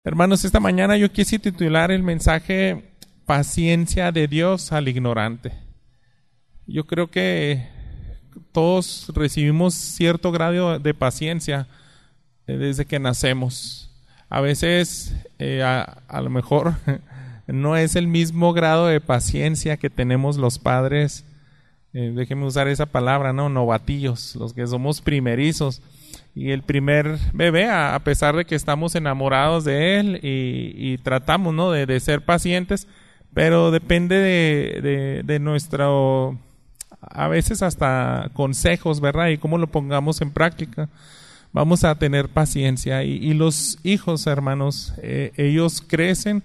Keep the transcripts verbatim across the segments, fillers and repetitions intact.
Hermanos, esta mañana yo quise titular el mensaje Paciencia de Dios al ignorante. Yo creo que todos recibimos cierto grado de paciencia desde que nacemos. A veces eh, a, a lo mejor no es el mismo grado de paciencia que tenemos los padres, eh, déjenme usar esa palabra, ¿no? Novatillos, los que somos primerizos. Y el primer bebé, a pesar de que estamos enamorados de él y, y tratamos, ¿no? de, de ser pacientes, pero depende de, de, de nuestro, a veces hasta consejos, ¿verdad? Y cómo lo pongamos en práctica. Vamos a tener paciencia. Y, y los hijos, hermanos, eh, ellos crecen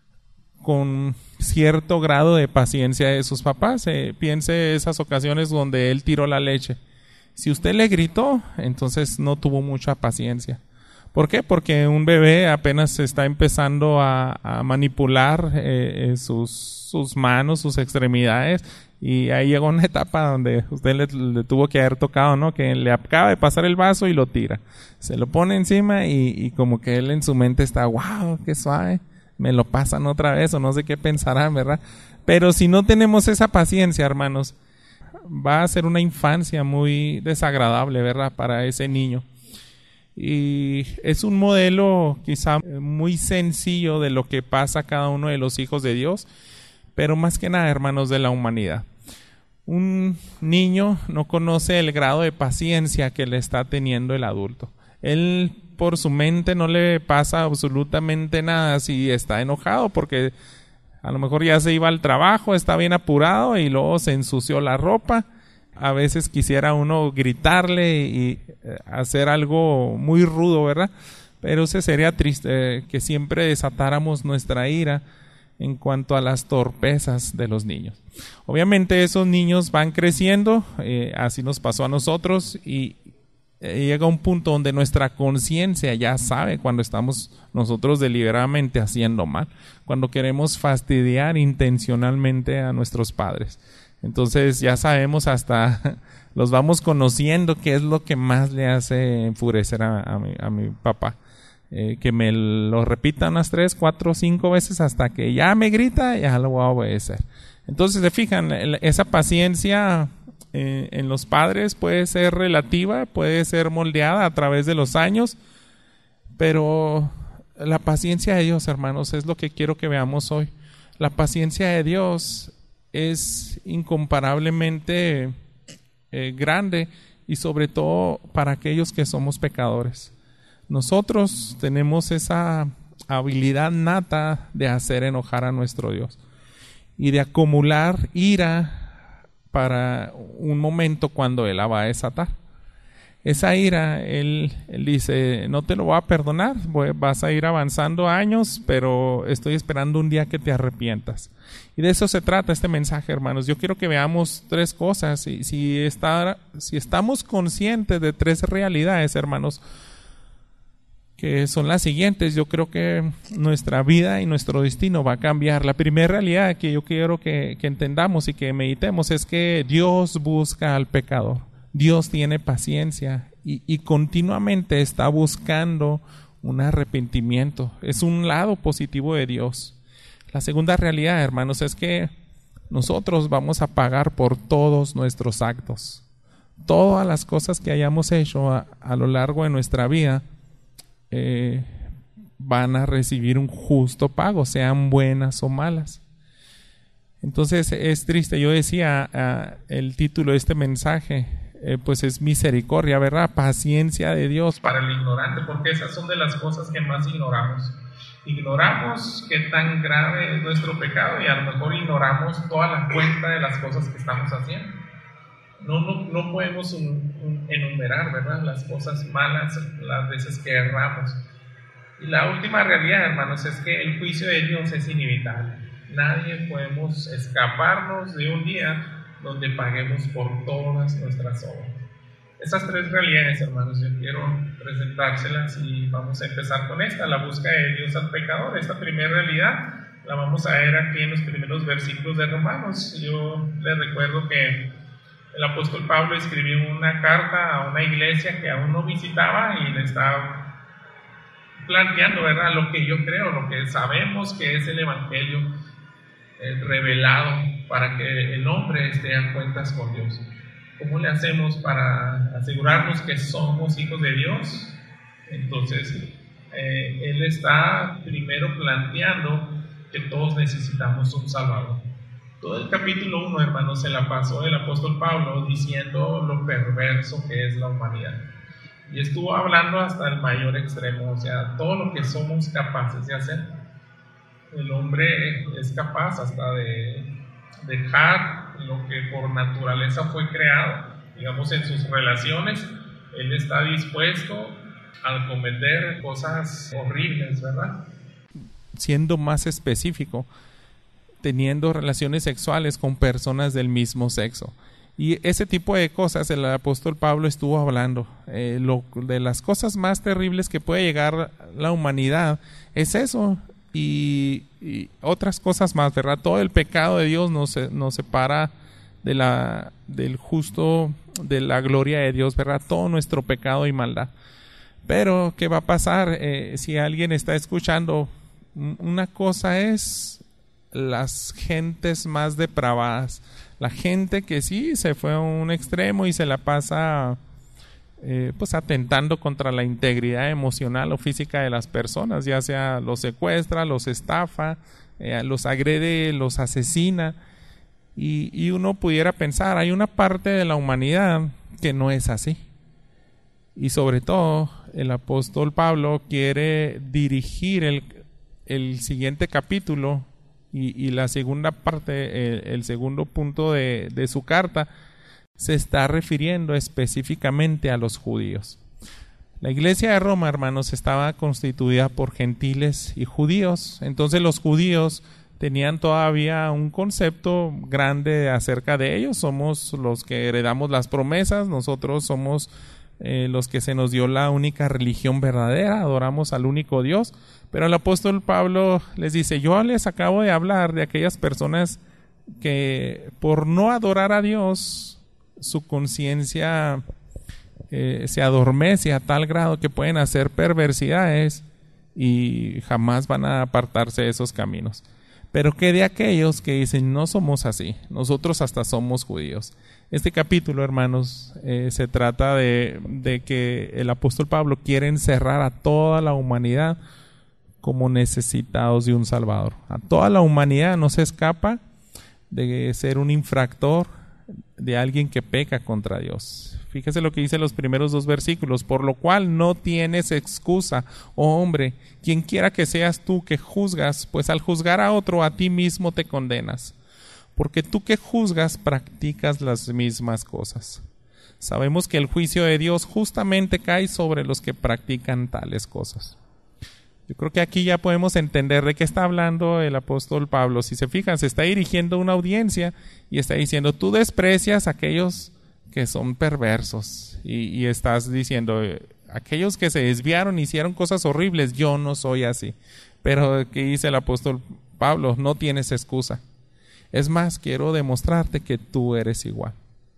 con cierto grado de paciencia de sus papás. Eh, piense esas ocasiones donde él tiró la leche. Si usted le gritó, entonces no tuvo mucha paciencia. ¿Por qué? Porque un bebé apenas está empezando a, a manipular eh, eh, sus, sus manos, sus extremidades, y ahí llegó una etapa donde usted le, le tuvo que haber tocado, ¿no? Que le acaba de pasar el vaso y lo tira. Se lo pone encima y, y como que él en su mente está, wow, qué suave, me lo pasan otra vez, o no sé qué pensarán, ¿verdad? Pero si no tenemos esa paciencia, hermanos, va a ser una infancia muy desagradable, ¿verdad? Para ese niño. Y es un modelo quizá muy sencillo de lo que pasa a cada uno de los hijos de Dios, pero más que nada, hermanos, de la humanidad. Un niño no conoce el grado de paciencia que le está teniendo el adulto. Él, por su mente, no le pasa absolutamente nada si está enojado, porque a lo mejor ya se iba al trabajo, está bien apurado y luego se ensució la ropa. A veces quisiera uno gritarle y hacer algo muy rudo, ¿verdad? Pero ese sería triste, eh, que siempre desatáramos nuestra ira en cuanto a las torpezas de los niños. Obviamente esos niños van creciendo, eh, así nos pasó a nosotros, y llega un punto donde nuestra conciencia ya sabe cuando estamos nosotros deliberadamente haciendo mal, cuando queremos fastidiar intencionalmente a nuestros padres. Entonces ya sabemos, hasta los vamos conociendo qué es lo que más le hace enfurecer a, a, mi, a mi papá. Eh, que me lo repita unas tres, cuatro, cinco veces hasta que ya me grita, ya lo voy a obedecer. Entonces, se fijan, esa paciencia Eh, en los padres puede ser relativa, puede ser moldeada a través de los años, pero la paciencia de Dios, hermanos, es lo que quiero que veamos hoy. La paciencia de Dios es incomparablemente eh, grande, y sobre todo para aquellos que somos pecadores. Nosotros tenemos esa habilidad nata de hacer enojar a nuestro Dios y de acumular ira para un momento cuando Él la va a desatar. Esa ira, Él, él dice, no te lo voy a perdonar, voy, vas a ir avanzando años, pero estoy esperando un día que te arrepientas. Y de eso se trata este mensaje, hermanos. Yo quiero que veamos tres cosas. Y si, está, si estamos conscientes de tres realidades, hermanos, que son las siguientes, yo creo que nuestra vida y nuestro destino va a cambiar. La primera realidad que yo quiero que, que entendamos y que meditemos es que Dios busca al pecador. Dios tiene paciencia y, y continuamente está buscando un arrepentimiento. Es un lado positivo de Dios. La segunda realidad, hermanos, es que nosotros vamos a pagar por todos nuestros actos. Todas las cosas que hayamos hecho a, a lo largo de nuestra vida Eh, van a recibir un justo pago, sean buenas o malas. Entonces es triste. Yo decía, uh, el título de este mensaje eh, pues es misericordia, ¿verdad? Paciencia de Dios para el ignorante, porque esas son de las cosas que más ignoramos. Ignoramos qué tan grave es nuestro pecado, y a lo mejor ignoramos toda la cuenta de las cosas que estamos haciendo. No, no, no podemos un, un, enumerar, ¿verdad?, las cosas malas, las veces que erramos. Y la última realidad, hermanos, es que el juicio de Dios es inevitable. Nadie podemos escaparnos de un día donde paguemos por todas nuestras obras. Esas tres realidades, hermanos, yo quiero presentárselas, y vamos a empezar con esta, la búsqueda de Dios al pecador. Esta primera realidad la vamos a ver aquí en los primeros versículos de Romanos. Yo les recuerdo que el apóstol Pablo escribió una carta a una iglesia que aún no visitaba, y le estaba planteando, ¿verdad?, lo que yo creo, lo que sabemos que es el Evangelio eh, revelado para que el hombre esté a cuentas con Dios. ¿Cómo le hacemos para asegurarnos que somos hijos de Dios? Entonces, eh, él está primero planteando que todos necesitamos un Salvador. Todo el capítulo uno, hermanos, se la pasó el apóstol Pablo diciendo lo perverso que es la humanidad. Y estuvo hablando hasta el mayor extremo, o sea, todo lo que somos capaces de hacer. El hombre es capaz hasta de dejar lo que por naturaleza fue creado, digamos, en sus relaciones. Él está dispuesto a cometer cosas horribles, ¿verdad? Siendo más específico, teniendo relaciones sexuales con personas del mismo sexo. Y ese tipo de cosas el apóstol Pablo estuvo hablando. Eh, lo, de las cosas más terribles que puede llegar la humanidad es eso. Y, y otras cosas más, ¿verdad? Todo el pecado de Dios nos, nos separa de la, del justo, de la gloria de Dios, ¿verdad? Todo nuestro pecado y maldad. Pero, ¿qué va a pasar eh, si alguien está escuchando? Una cosa es las gentes más depravadas, la gente que sí se fue a un extremo y se la pasa eh, pues atentando contra la integridad emocional o física de las personas, ya sea los secuestra, los estafa, eh, los agrede, los asesina, y, y uno pudiera pensar, hay una parte de la humanidad que no es así. Y sobre todo, el apóstol Pablo quiere dirigir el, el siguiente capítulo y, y la segunda parte, el, el segundo punto de, de su carta, se está refiriendo específicamente a los judíos. La iglesia de Roma, hermanos, estaba constituida por gentiles y judíos. Entonces los judíos tenían todavía un concepto grande acerca de ellos. Somos los que heredamos las promesas, nosotros somos Eh, los que se nos dio la única religión verdadera, adoramos al único Dios. Pero el apóstol Pablo les dice, yo les acabo de hablar de aquellas personas que por no adorar a Dios, su conciencia eh, se adormece a tal grado que pueden hacer perversidades y jamás van a apartarse de esos caminos. Pero que de aquellos que dicen, no somos así, nosotros hasta somos judíos. Este capítulo, hermanos, eh, se trata de, de que el apóstol Pablo quiere encerrar a toda la humanidad como necesitados de un Salvador. A toda la humanidad no se escapa de ser un infractor, de alguien que peca contra Dios. Fíjese lo que dice los primeros dos versículos, por lo cual no tienes excusa, oh hombre, quien quiera que seas tú que juzgas, pues al juzgar a otro a ti mismo te condenas, porque tú que juzgas practicas las mismas cosas. Sabemos que el juicio de Dios justamente cae sobre los que practican tales cosas. Yo creo que aquí ya podemos entender de qué está hablando el apóstol Pablo. Si se fijan, se está dirigiendo a una audiencia y está diciendo, tú desprecias a aquellos que son perversos. Y, y estás diciendo, aquellos que se desviaron, hicieron cosas horribles, yo no soy así. Pero, ¿qué dice el apóstol Pablo? No tienes excusa. Es más, quiero demostrarte que tú eres igual.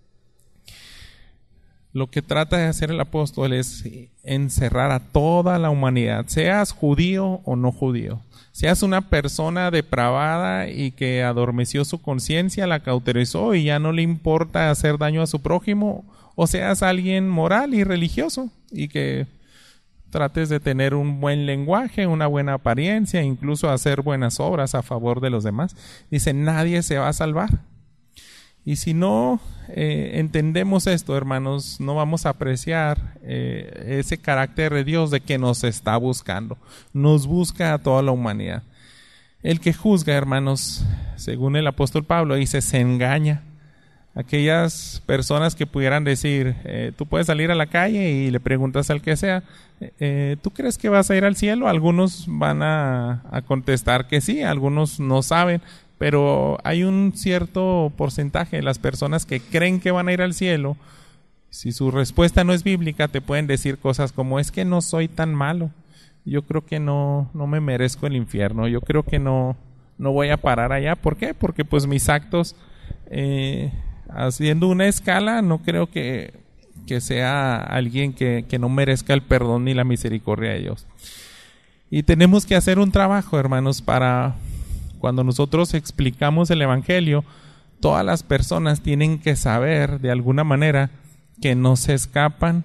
Lo que trata de hacer el apóstol es encerrar a toda la humanidad, seas judío o no judío, seas una persona depravada y que adormeció su conciencia, la cauterizó y ya no le importa hacer daño a su prójimo, o seas alguien moral y religioso y que trates de tener un buen lenguaje, una buena apariencia, incluso hacer buenas obras a favor de los demás. Dice, nadie se va a salvar. Y si no eh, entendemos esto, hermanos, no vamos a apreciar eh, ese carácter de Dios de que nos está buscando. Nos busca a toda la humanidad. El que juzga, hermanos, según el apóstol Pablo, dice, se engaña. Aquellas personas que pudieran decir, eh, tú puedes salir a la calle y le preguntas al que sea, eh, ¿tú crees que vas a ir al cielo? Algunos van a, a contestar que sí, algunos no saben. Pero hay un cierto porcentaje de las personas que creen que van a ir al cielo. Si su respuesta no es bíblica, te pueden decir cosas como, es que no soy tan malo. Yo creo que no, no me merezco el infierno. Yo creo que no, no voy a parar allá. ¿Por qué? Porque pues mis actos, eh, haciendo una escala, no creo que, que sea alguien que, que no merezca el perdón ni la misericordia de Dios. Y tenemos que hacer un trabajo, hermanos, para cuando nosotros explicamos el Evangelio, todas las personas tienen que saber de alguna manera que no se escapan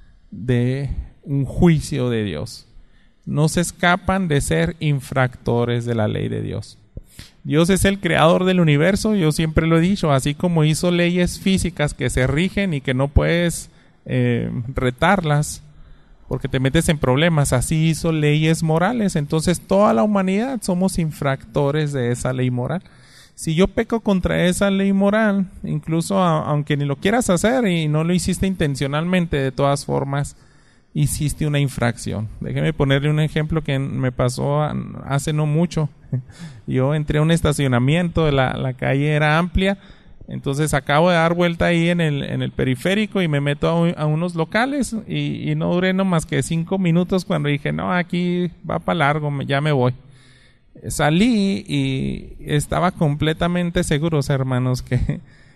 de un juicio de Dios. No se escapan de ser infractores de la ley de Dios. Dios es el creador del universo, yo siempre lo he dicho, así como hizo leyes físicas que se rigen y que no puedes eh, retarlas porque te metes en problemas, así hizo leyes morales. Entonces toda la humanidad somos infractores de esa ley moral. Si yo peco contra esa ley moral, incluso a, aunque ni lo quieras hacer y no lo hiciste intencionalmente, de todas formas hiciste una infracción. Déjeme ponerle un ejemplo que me pasó hace no mucho. Yo entré a un estacionamiento, la, la calle era amplia, entonces acabo de dar vuelta ahí en el, en el periférico y me meto a, un, a unos locales y, y no duré no más que cinco minutos cuando dije, no, aquí va para largo, ya me voy. Salí y estaba completamente seguro, hermanos, que,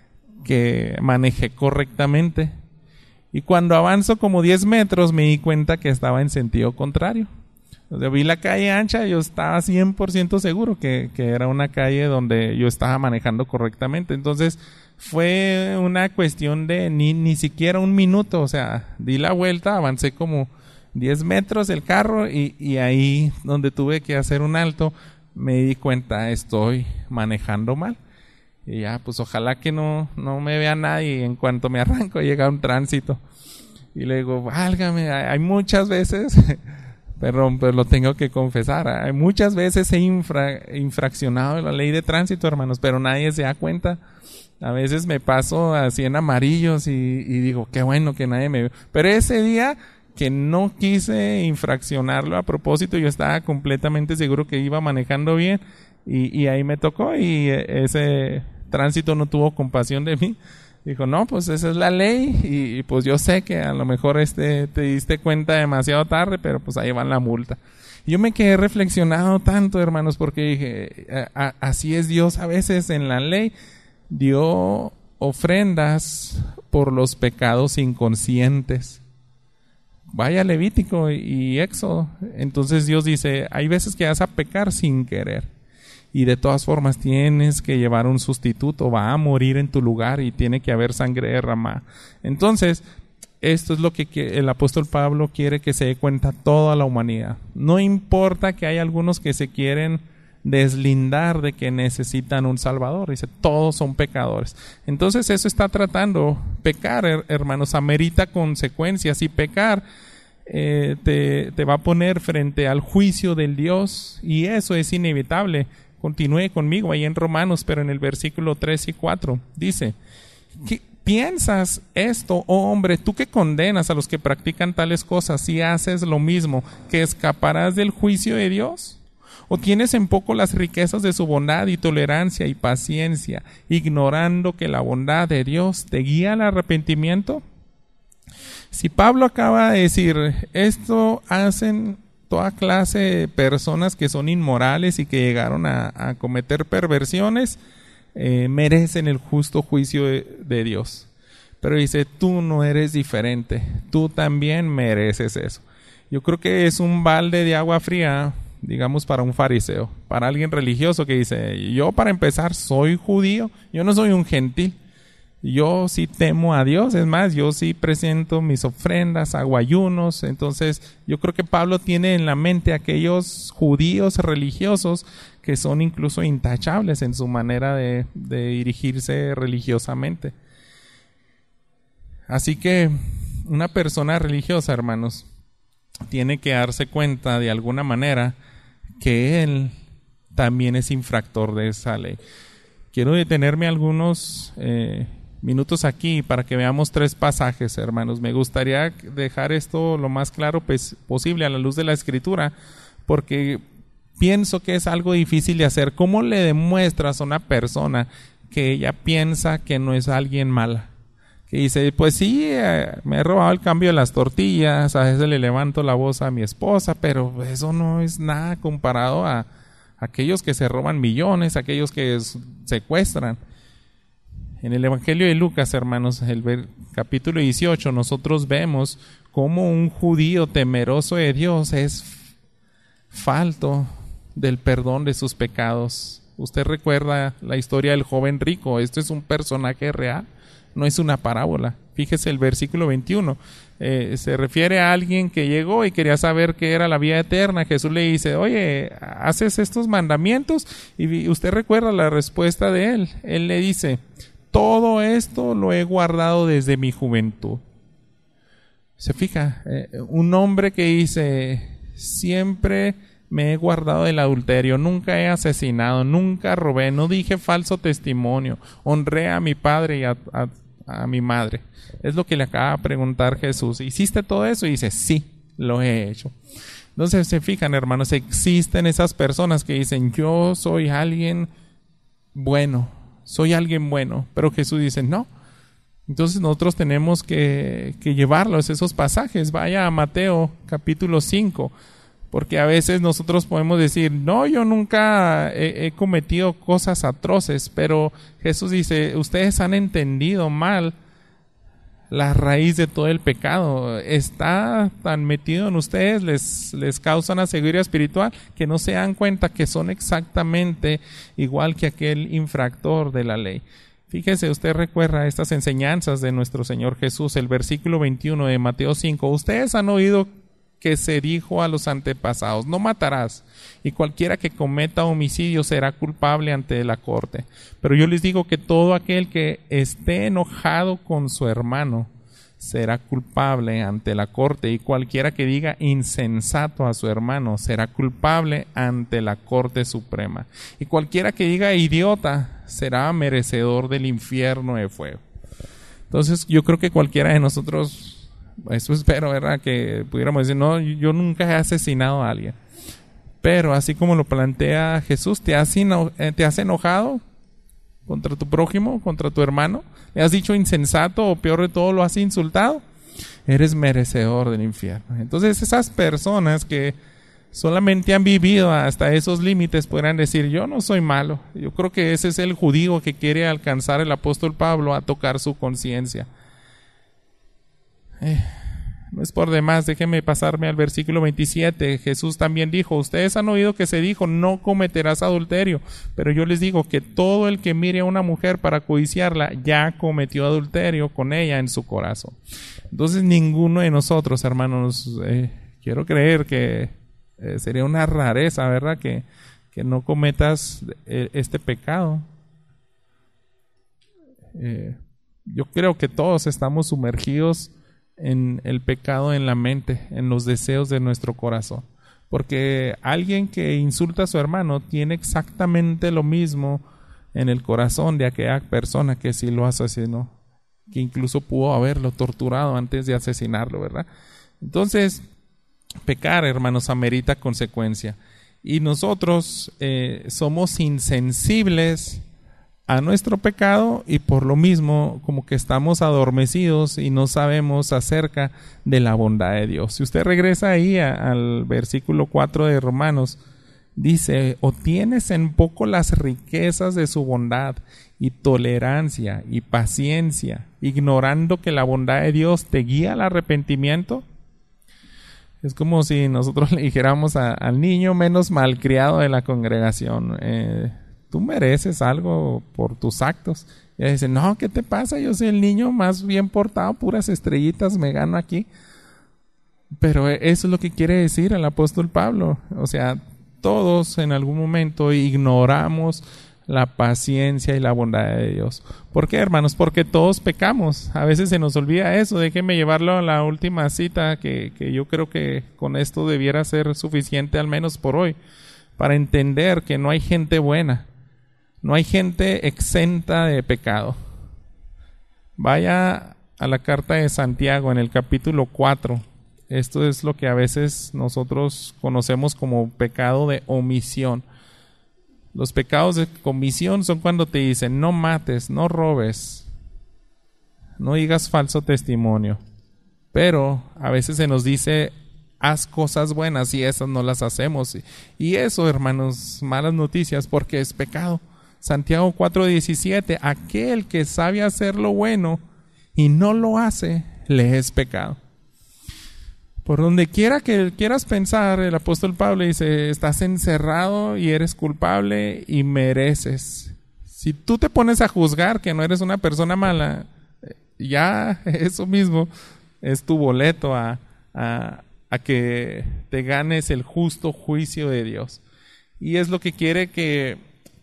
que manejé correctamente. Y cuando avanzo como diez metros me di cuenta que estaba en sentido contrario. O sea, vi la calle ancha, yo estaba cien por ciento seguro que, que era una calle donde yo estaba manejando correctamente. Entonces fue una cuestión de ni, ni siquiera un minuto. O sea, di la vuelta, avancé como diez metros el carro y, y ahí donde tuve que hacer un alto me di cuenta, estoy manejando mal. Y ya, pues ojalá que no, no me vea nadie. Y en cuanto me arranco llega un tránsito. Y le digo, válgame, hay muchas veces, perdón, pero lo tengo que confesar, hay muchas veces he infra, infraccionado la ley de tránsito, hermanos, pero nadie se da cuenta. A veces me paso así en amarillos y, y digo, qué bueno que nadie me ve. Pero ese día que no quise infraccionarlo a propósito, yo estaba completamente seguro que iba manejando bien y, y ahí me tocó y ese tránsito no tuvo compasión de mí. Dijo, no, pues esa es la ley y, y pues yo sé que a lo mejor este te diste cuenta demasiado tarde, pero pues ahí va la multa. Y yo me quedé reflexionado tanto, hermanos, porque dije, a, a, así es Dios a veces en la ley. Dio ofrendas por los pecados inconscientes. Vaya Levítico y Éxodo. Entonces Dios dice, hay veces que vas a pecar sin querer. Y de todas formas tienes que llevar un sustituto, va a morir en tu lugar y tiene que haber sangre derramada. Entonces, esto es lo que el apóstol Pablo quiere que se dé cuenta toda la humanidad. No importa que hay algunos que se quieren deslindar de que necesitan un salvador. Dice, todos son pecadores. Entonces eso está tratando. Pecar, hermanos, amerita consecuencias y pecar eh, te, te va a poner frente al juicio del Dios y eso es inevitable. Continúe conmigo ahí en Romanos, pero en el versículo tres y cuatro dice, ¿qué piensas esto, oh hombre, tú que condenas a los que practican tales cosas, si haces lo mismo, que escaparás del juicio de Dios? ¿O tienes en poco las riquezas de su bondad y tolerancia y paciencia, ignorando que la bondad de Dios te guía al arrepentimiento? Si Pablo acaba de decir, esto hacen toda clase de personas que son inmorales y que llegaron a, a cometer perversiones, eh, merecen el justo juicio de, de Dios. Pero dice, tú no eres diferente, tú también mereces eso. Yo creo que es un balde de agua fría, digamos, para un fariseo, para alguien religioso que dice, yo para empezar soy judío, yo no soy un gentil. Yo sí temo a Dios, es más, yo sí presento mis ofrendas, hago ayunos. Entonces yo creo que Pablo tiene en la mente aquellos judíos religiosos que son incluso intachables en su manera de, de dirigirse religiosamente. Así que una persona religiosa, hermanos, tiene que darse cuenta de alguna manera que él también es infractor de esa ley. Quiero detenerme algunos eh, minutos aquí para que veamos tres pasajes, hermanos. Me gustaría dejar esto lo más claro pues, posible a la luz de la Escritura, porque pienso que es algo difícil de hacer. ¿Cómo le demuestras a una persona que ella piensa que no es alguien mala? Que dice, pues sí, eh, me he robado el cambio de las tortillas, a veces le levanto la voz a mi esposa, pero eso no es nada comparado a aquellos que se roban millones, aquellos que secuestran. En el Evangelio de Lucas, hermanos, el capítulo dieciocho, nosotros vemos cómo un judío temeroso de Dios es falto del perdón de sus pecados. Usted recuerda la historia del joven rico. Esto es un personaje real, no es una parábola. Fíjese el versículo veintiuno. Eh, se refiere a alguien que llegó y quería saber qué era la vida eterna. Jesús le dice, oye, ¿haces estos mandamientos? Y usted recuerda la respuesta de él. Él le dice, todo esto lo he guardado desde mi juventud. Se fija, eh, un hombre que dice, siempre me he guardado del adulterio, nunca he asesinado, nunca robé, no dije falso testimonio, honré a mi padre y a, a, a mi madre. Es lo que le acaba de preguntar Jesús. ¿Hiciste todo eso? Y dice, sí, lo he hecho. Entonces se fijan, hermanos, existen esas personas que dicen, yo soy alguien bueno, soy alguien bueno, pero Jesús dice, no. Entonces nosotros tenemos que, que llevarlos esos pasajes. Vaya a Mateo capítulo cinco. Porque a veces nosotros podemos decir, no, yo nunca he, he cometido cosas atroces, pero Jesús dice, ustedes han entendido mal la raíz de todo el pecado. Está tan metido en ustedes, les, les causa una ceguera espiritual, que no se dan cuenta que son exactamente igual que aquel infractor de la ley. Fíjese, usted recuerda estas enseñanzas de nuestro Señor Jesús, el versículo veintiuno de Mateo cinco. Ustedes han oído que se dijo a los antepasados, no matarás, y cualquiera que cometa homicidio será culpable ante la corte. Pero yo les digo que todo aquel que esté enojado con su hermano será culpable ante la corte, y cualquiera que diga insensato a su hermano será culpable ante la corte suprema, y cualquiera que diga idiota será merecedor del infierno de fuego. Entonces yo creo que cualquiera de nosotros, eso espero, ¿verdad?, que pudiéramos decir, no, yo nunca he asesinado a alguien. Pero así como lo plantea Jesús, ¿te has, eno- te has enojado contra tu prójimo, contra tu hermano? ¿Le has dicho insensato o peor de todo, lo has insultado? Eres merecedor del infierno. Entonces esas personas que solamente han vivido hasta esos límites podrán decir, yo no soy malo. Yo creo que ese es el judío que quiere alcanzar el apóstol Pablo a tocar su conciencia. Eh, no es por demás, déjeme pasarme al versículo veintisiete. Jesús también dijo, ustedes han oído que se dijo, no cometerás adulterio, pero yo les digo que todo el que mire a una mujer para codiciarla, ya cometió adulterio con ella en su corazón. Entonces ninguno de nosotros, hermanos, eh, quiero creer que eh, sería una rareza, ¿verdad?, que, que no cometas eh, este pecado. Eh, yo creo que todos estamos sumergidos en el pecado en la mente, en los deseos de nuestro corazón, porque alguien que insulta a su hermano tiene exactamente lo mismo en el corazón de aquella persona que sí lo asesinó, que incluso pudo haberlo torturado antes de asesinarlo, ¿verdad? Entonces, pecar, hermanos, amerita consecuencia, y nosotros eh, somos insensibles a nuestro pecado, y por lo mismo como que estamos adormecidos y no sabemos acerca de la bondad de Dios. Si usted regresa ahí a, al versículo cuatro de Romanos, dice, o tienes en poco las riquezas de su bondad y tolerancia y paciencia, ignorando que la bondad de Dios te guía al arrepentimiento. Es como si nosotros le dijéramos a, al niño menos malcriado de la congregación, eh, tú mereces algo por tus actos. Y ella dice, no, ¿qué te pasa? Yo soy el niño más bien portado, puras estrellitas me gano aquí. Pero eso es lo que quiere decir el apóstol Pablo. O sea, todos en algún momento ignoramos la paciencia y la bondad de Dios. ¿Por qué, hermanos? Porque todos pecamos. A veces se nos olvida eso. Déjenme llevarlo a la última cita, que, que yo creo que con esto debiera ser suficiente, al menos por hoy, para entender que no hay gente buena. No hay gente exenta de pecado. Vaya a la carta de Santiago en el capítulo cuatro. Esto es lo que a veces nosotros conocemos como pecado de omisión. Los pecados de comisión son cuando te dicen no mates, no robes, no digas falso testimonio. Pero a veces se nos dice haz cosas buenas y esas no las hacemos. Y eso, hermanos, malas noticias, porque es pecado. Santiago cuatro diecisiete, aquel que sabe hacer lo bueno y no lo hace, le es pecado. Por donde quiera que quieras pensar, el apóstol Pablo dice, estás encerrado y eres culpable y mereces. Si tú te pones a juzgar que no eres una persona mala, ya eso mismo es tu boleto a, a, a que te ganes el justo juicio de Dios. Y es lo que quiere que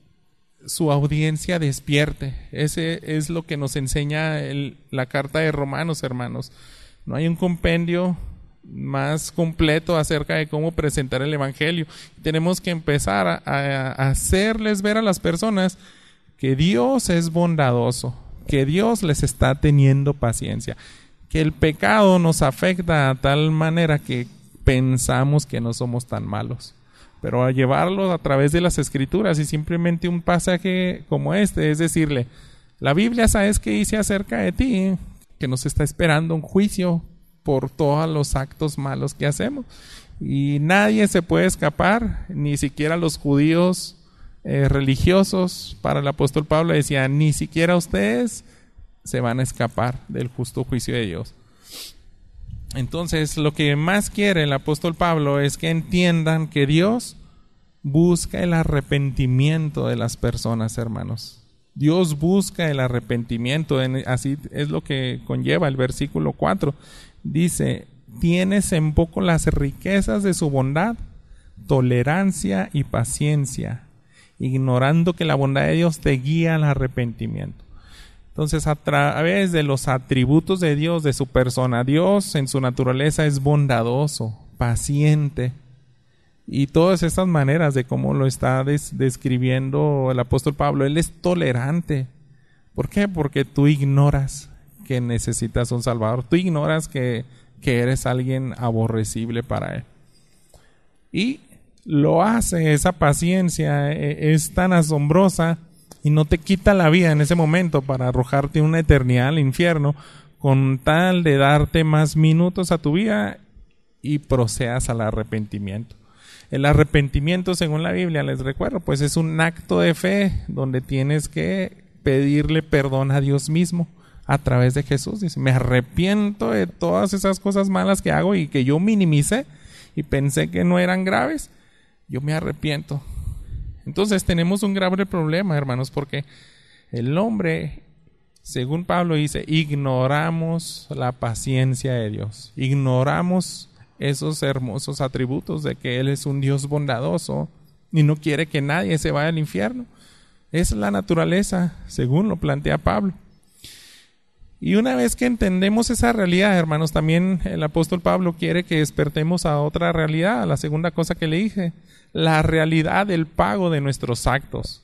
su audiencia despierte. Ese es lo que nos enseña el, la carta de Romanos, hermanos. No hay un compendio más completo acerca de cómo presentar el evangelio. Tenemos que empezar a, a hacerles ver a las personas que Dios es bondadoso, que Dios les está teniendo paciencia, que el pecado nos afecta a tal manera que pensamos que no somos tan malos. Pero a llevarlo a través de las escrituras y simplemente un pasaje como este, es decirle, la Biblia, ¿sabes qué dice acerca de ti? Que nos está esperando un juicio por todos los actos malos que hacemos. Y nadie se puede escapar, ni siquiera los judíos eh, religiosos. Para el apóstol Pablo decía, ni siquiera ustedes se van a escapar del justo juicio de Dios. Entonces, lo que más quiere el apóstol Pablo es que entiendan que Dios busca el arrepentimiento de las personas, hermanos. Dios busca el arrepentimiento, así es lo que conlleva el versículo cuatro. Dice, tienes en poco las riquezas de su bondad, tolerancia y paciencia, ignorando que la bondad de Dios te guía al arrepentimiento. Entonces, a través de los atributos de Dios, de su persona, Dios en su naturaleza es bondadoso, paciente, y todas estas maneras de cómo lo está des- describiendo el apóstol Pablo, Él es tolerante. ¿Por qué? Porque tú ignoras que necesitas un Salvador, tú ignoras que, que eres alguien aborrecible para Él. Y lo hace, esa paciencia es tan asombrosa y no te quita la vida en ese momento para arrojarte una eternidad al infierno, con tal de darte más minutos a tu vida y procedas al arrepentimiento. El arrepentimiento, según la Biblia, les recuerdo, pues es un acto de fe donde tienes que pedirle perdón a Dios mismo a través de Jesús. Dice, me arrepiento de todas esas cosas malas que hago y que yo minimicé y pensé que no eran graves. Yo me arrepiento. Entonces tenemos un grave problema, hermanos, porque el hombre, según Pablo dice, ignoramos la paciencia de Dios. Ignoramos esos hermosos atributos de que Él es un Dios bondadoso y no quiere que nadie se vaya al infierno. Es la naturaleza, según lo plantea Pablo. Y una vez que entendemos esa realidad, hermanos, también el apóstol Pablo quiere que despertemos a otra realidad, a la segunda cosa que le dije, la realidad del pago de nuestros actos.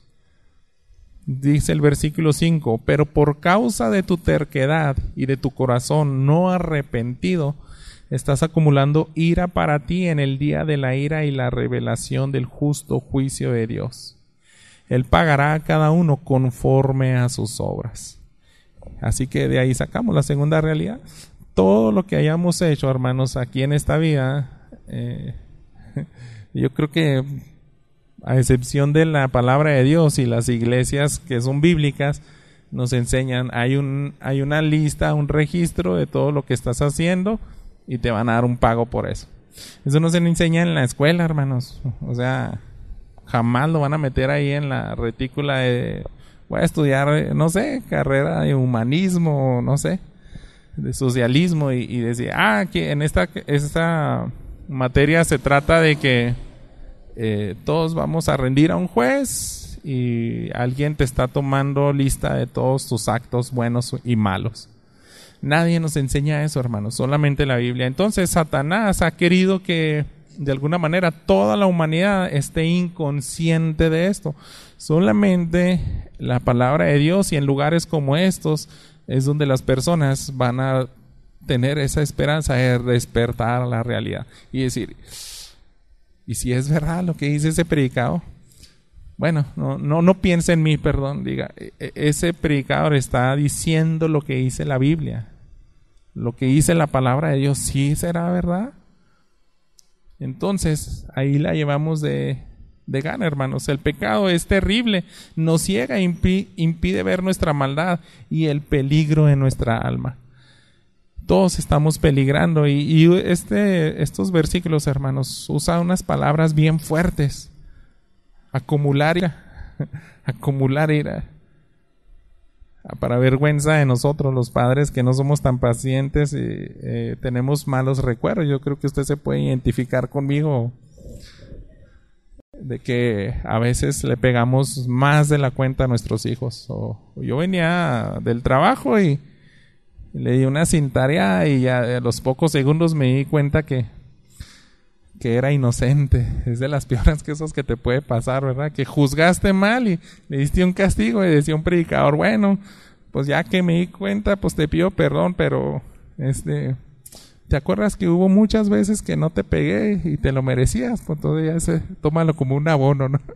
Dice el versículo cinco, pero por causa de tu terquedad y de tu corazón no arrepentido, estás acumulando ira para ti en el día de la ira y la revelación del justo juicio de Dios. Él pagará a cada uno conforme a sus obras. Así que de ahí sacamos la segunda realidad. Todo lo que hayamos hecho, hermanos, aquí en esta vida, eh, yo creo que a excepción de la palabra de Dios y las iglesias que son bíblicas, nos enseñan, hay un hay una lista, un registro de todo lo que estás haciendo y te van a dar un pago por eso. Eso no se enseña en la escuela, hermanos. O sea, jamás lo van a meter ahí en la retícula de voy a estudiar, no sé, carrera de humanismo, no sé, de socialismo y, y decir, ah, que en esta, esta materia se trata de que eh, todos vamos a rendir a un juez y alguien te está tomando lista de todos tus actos buenos y malos. Nadie nos enseña eso, hermanos, solamente la Biblia. Entonces Satanás ha querido que de alguna manera toda la humanidad esté inconsciente de esto. Solamente la palabra de Dios y en lugares como estos es donde las personas van a tener esa esperanza de despertar a la realidad y decir, ¿y si es verdad lo que dice ese predicador? Bueno, no, no, no piense en mí, perdón, diga, ese predicador está diciendo lo que dice la Biblia, lo que dice la palabra de Dios, ¿sí será verdad? Entonces, ahí la llevamos de, de gana, hermanos. El pecado es terrible, nos ciega e impi, impide ver nuestra maldad y el peligro en nuestra alma. todos estamos peligrando. Y, y este, estos versículos, hermanos, usan unas palabras bien fuertes. Acumular ira. Acumular ira. Para vergüenza de nosotros los padres que no somos tan pacientes y eh, tenemos malos recuerdos. Yo creo que usted se puede identificar conmigo de que a veces le pegamos más de la cuenta a nuestros hijos. O, yo venía del trabajo y, y le di una cintareada y ya a los pocos segundos me di cuenta que que era inocente. Es de las peores cosas que te puede pasar, ¿verdad? Que juzgaste mal y le diste un castigo y decía un predicador, bueno, pues ya que me di cuenta, pues te pido perdón, pero este, ¿te acuerdas que hubo muchas veces que no te pegué y te lo merecías? Pues todavía ese, tómalo como un abono, ¿no?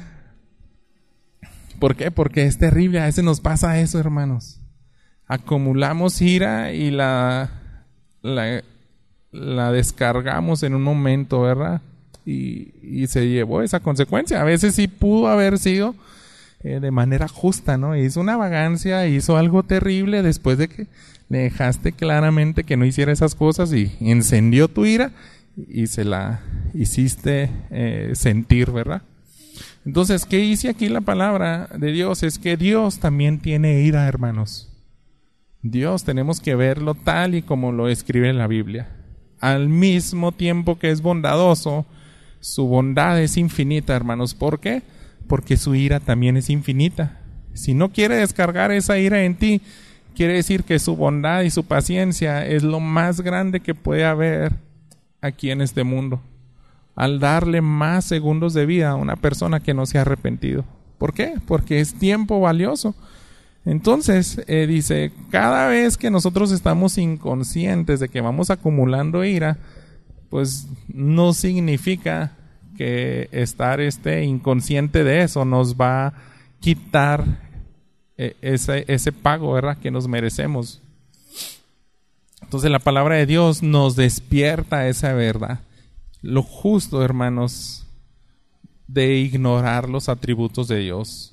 ¿Por qué? Porque es terrible, a veces nos pasa eso, hermanos. Acumulamos ira y la... la la descargamos en un momento, ¿verdad? Y, y se llevó esa consecuencia. A veces sí pudo haber sido eh, de manera justa, ¿no? Hizo una vagancia, hizo algo terrible después de que le dejaste claramente que no hiciera esas cosas y encendió tu ira y se la hiciste eh, sentir, ¿verdad? Entonces, ¿qué dice aquí la palabra de Dios? Es que Dios también tiene ira, hermanos. Dios tenemos que verlo tal y como lo escribe en la Biblia. Al mismo tiempo que es bondadoso, su bondad es infinita, hermanos. ¿Por qué? Porque su ira también es infinita. Si no quiere descargar esa ira en ti, quiere decir que su bondad y su paciencia es lo más grande que puede haber aquí en este mundo. Al darle más segundos de vida a una persona que no se ha arrepentido. ¿Por qué? Porque es tiempo valioso. Entonces, eh, dice, cada vez que nosotros estamos inconscientes de que vamos acumulando ira, pues no significa que estar este, inconsciente de eso nos va a quitar eh, ese, ese pago, ¿verdad?, que nos merecemos. Entonces la palabra de Dios nos despierta esa verdad. Lo justo, hermanos, de ignorar los atributos de Dios.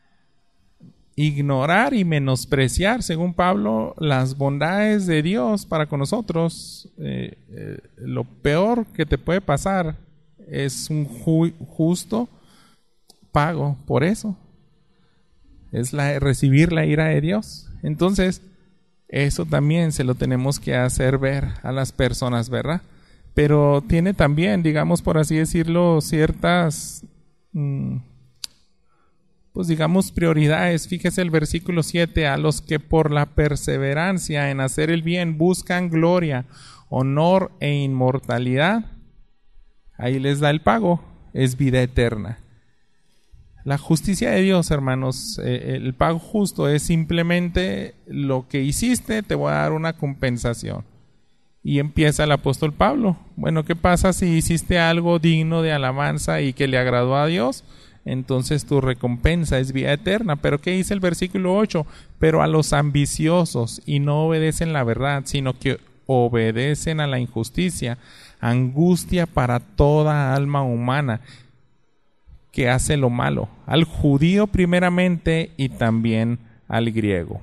Ignorar y menospreciar, según Pablo, las bondades de Dios para con nosotros, eh, eh, lo peor que te puede pasar es un ju- justo pago por eso. Es la, recibir la ira de Dios. Entonces, eso también se lo tenemos que hacer ver a las personas, ¿verdad? Pero tiene también, digamos por así decirlo, ciertas... Mmm, pues digamos prioridades. Fíjese el versículo siete, a los que por la perseverancia en hacer el bien buscan gloria, honor e inmortalidad, ahí les da el pago, es vida eterna. La justicia de Dios, hermanos, eh, el pago justo es simplemente lo que hiciste, te voy a dar una compensación. Y empieza el apóstol Pablo. Bueno, ¿qué pasa si hiciste algo digno de alabanza y que le agradó a Dios? Entonces tu recompensa es vida eterna. Pero ¿qué dice el versículo ocho? Pero a los ambiciosos y no obedecen la verdad, sino que obedecen a la injusticia, angustia para toda alma humana que hace lo malo, al judío primeramente y también al griego.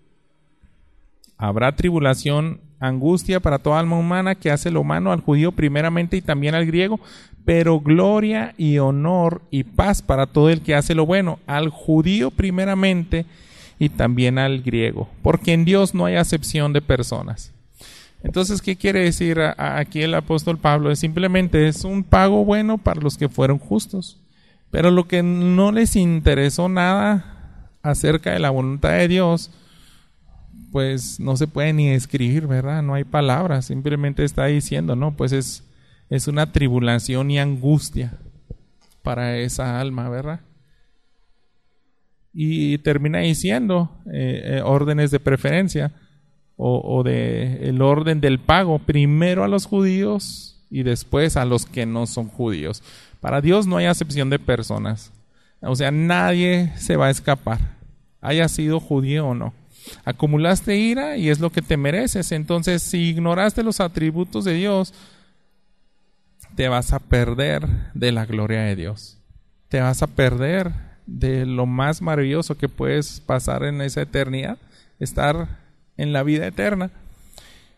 Habrá tribulación, angustia para toda alma humana que hace lo malo, al judío primeramente y también al griego, pero gloria y honor y paz para todo el que hace lo bueno, al judío primeramente y también al griego, porque en Dios no hay acepción de personas. Entonces, ¿qué quiere decir a, a aquí el apóstol Pablo? Es simplemente es un pago bueno para los que fueron justos, pero lo que no les interesó nada acerca de la voluntad de Dios, pues no se puede ni escribir, ¿verdad? No hay palabras, simplemente está diciendo, no, pues es, es una tribulación y angustia para esa alma, ¿verdad? Y termina diciendo eh, eh, órdenes de preferencia o, o de el orden del pago, primero a los judíos y después a los que no son judíos. Para Dios no hay acepción de personas, o sea, nadie se va a escapar, haya sido judío o no. Acumulaste ira y es lo que te mereces. Entonces, si ignoraste los atributos de Dios, te vas a perder de la gloria de Dios. Te vas a perder de lo más maravilloso que puedes pasar en esa eternidad, estar en la vida eterna.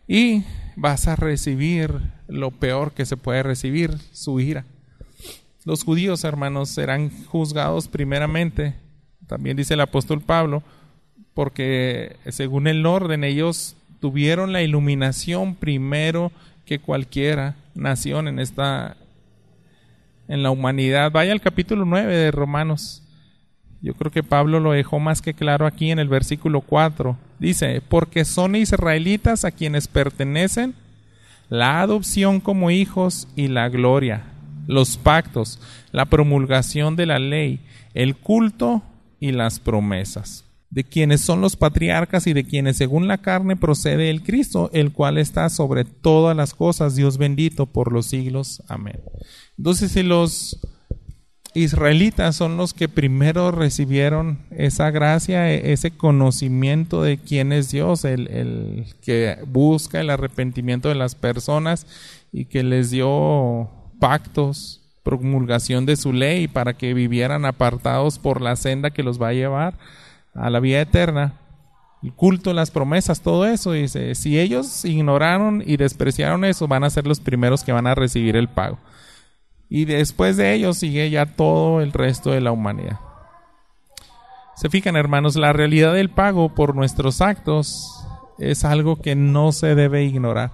y vas a recibir lo peor que se puede recibir, su ira. Los judíos, hermanos, serán juzgados primeramente, también dice el apóstol Pablo, porque según el orden ellos tuvieron la iluminación primero que cualquiera nación en esta en la humanidad. Vaya al capítulo nueve de Romanos. Yo creo que Pablo lo dejó más que claro aquí en el versículo cuatro. Dice, porque son israelitas a quienes pertenecen la adopción como hijos y la gloria, los pactos, la promulgación de la ley, el culto y las promesas, de quienes son los patriarcas y de quienes según la carne procede el Cristo, el cual está sobre todas las cosas, Dios bendito por los siglos. Amén. Entonces, si los israelitas son los que primero recibieron esa gracia, ese conocimiento de quién es Dios, el, el que busca el arrepentimiento de las personas y que les dio pactos, promulgación de su ley para que vivieran apartados por la senda que los va a llevar a la vida eterna, el culto, las promesas, todo eso. Dice, si ellos ignoraron y despreciaron eso, van a ser los primeros que van a recibir el pago. Y después de ellos sigue ya todo el resto de la humanidad. Se fijan, hermanos, la realidad del pago por nuestros actos es algo que no se debe ignorar.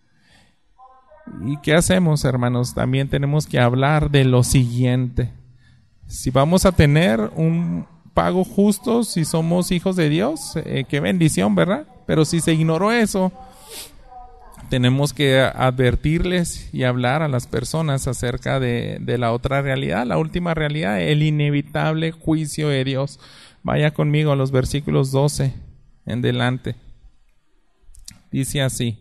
¿Y qué hacemos, hermanos? También tenemos que hablar de lo siguiente. Si vamos a tener un pago justo, si somos hijos de Dios, eh, qué bendición, ¿verdad? Pero si se ignoró eso, tenemos que advertirles y hablar a las personas acerca de, de la otra realidad, la última realidad, el inevitable juicio de Dios. Vaya conmigo a los versículos doce en delante. Dice así: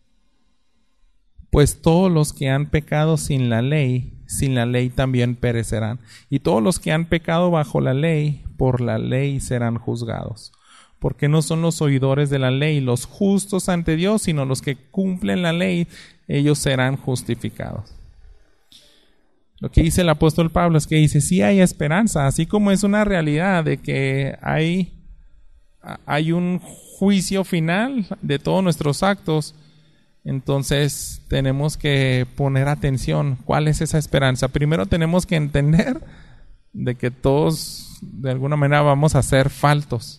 pues todos los que han pecado sin la ley, sin la ley también perecerán. Y todos los que han pecado bajo la ley, por la ley serán juzgados. Porque no son los oidores de la ley los justos ante Dios, sino los que cumplen la ley, ellos serán justificados. Lo que dice el apóstol Pablo es que dice, sí hay esperanza, así como es una realidad de que hay, hay un juicio final de todos nuestros actos. Entonces tenemos que poner atención. ¿Cuál es esa esperanza? Primero tenemos que entender de que todos de alguna manera vamos a ser faltos.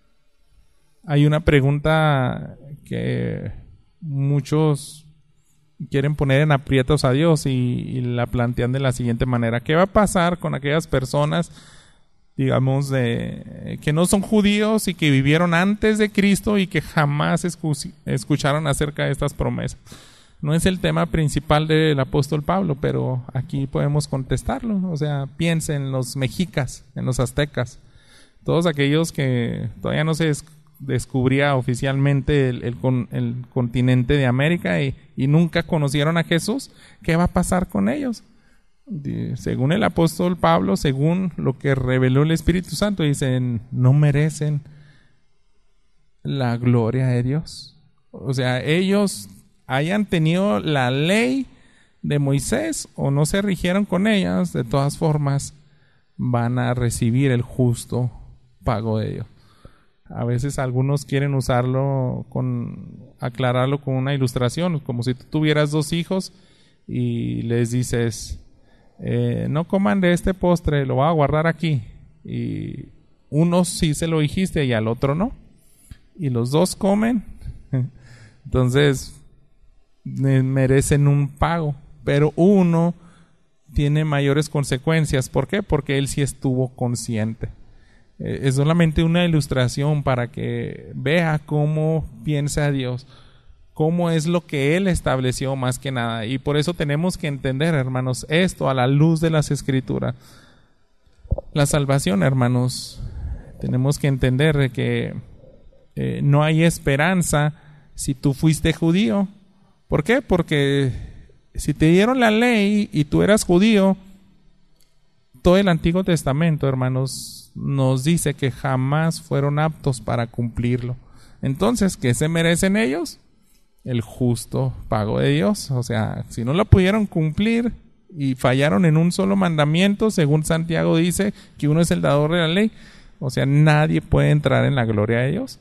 Hay una pregunta que muchos quieren poner en aprietos a Dios y, y la plantean de la siguiente manera: ¿qué va a pasar con aquellas personas, digamos, de, que no son judíos y que vivieron antes de Cristo y que jamás escu- escucharon acerca de estas promesas? No es el tema principal del apóstol Pablo, pero aquí podemos contestarlo. O sea, piensen en los mexicas, en los aztecas, todos aquellos que todavía no se des- descubría oficialmente el, el, con, el continente de América y, y nunca conocieron a Jesús. ¿Qué va a pasar con ellos? Según el apóstol Pablo, según lo que reveló el Espíritu Santo, dicen, no merecen la gloria de Dios. O sea, ellos hayan tenido la ley de Moisés o no se rigieron con ellas, de todas formas van a recibir el justo pago de Dios. A veces algunos quieren usarlo, con aclararlo con una ilustración, como si tú tuvieras dos hijos y les dices, Eh, no coman de este postre, lo voy a guardar aquí, y uno sí se lo dijiste y al otro no, y los dos comen, entonces merecen un pago, pero uno tiene mayores consecuencias. ¿Por qué? Porque él sí estuvo consciente. Eh, es solamente una ilustración para que vea cómo piensa Dios, cómo es lo que Él estableció más que nada. Y por eso tenemos que entender, hermanos, esto a la luz de las Escrituras. La salvación, hermanos, tenemos que entender de que eh, no hay esperanza si tú fuiste judío. ¿Por qué? Porque si te dieron la ley y tú eras judío, todo el Antiguo Testamento, hermanos, nos dice que jamás fueron aptos para cumplirlo. Entonces, ¿qué se merecen ellos? El justo pago de Dios. O sea, si no lo pudieron cumplir y fallaron en un solo mandamiento, según Santiago dice que uno es el dador de la ley, o sea, nadie puede entrar en la gloria de Dios.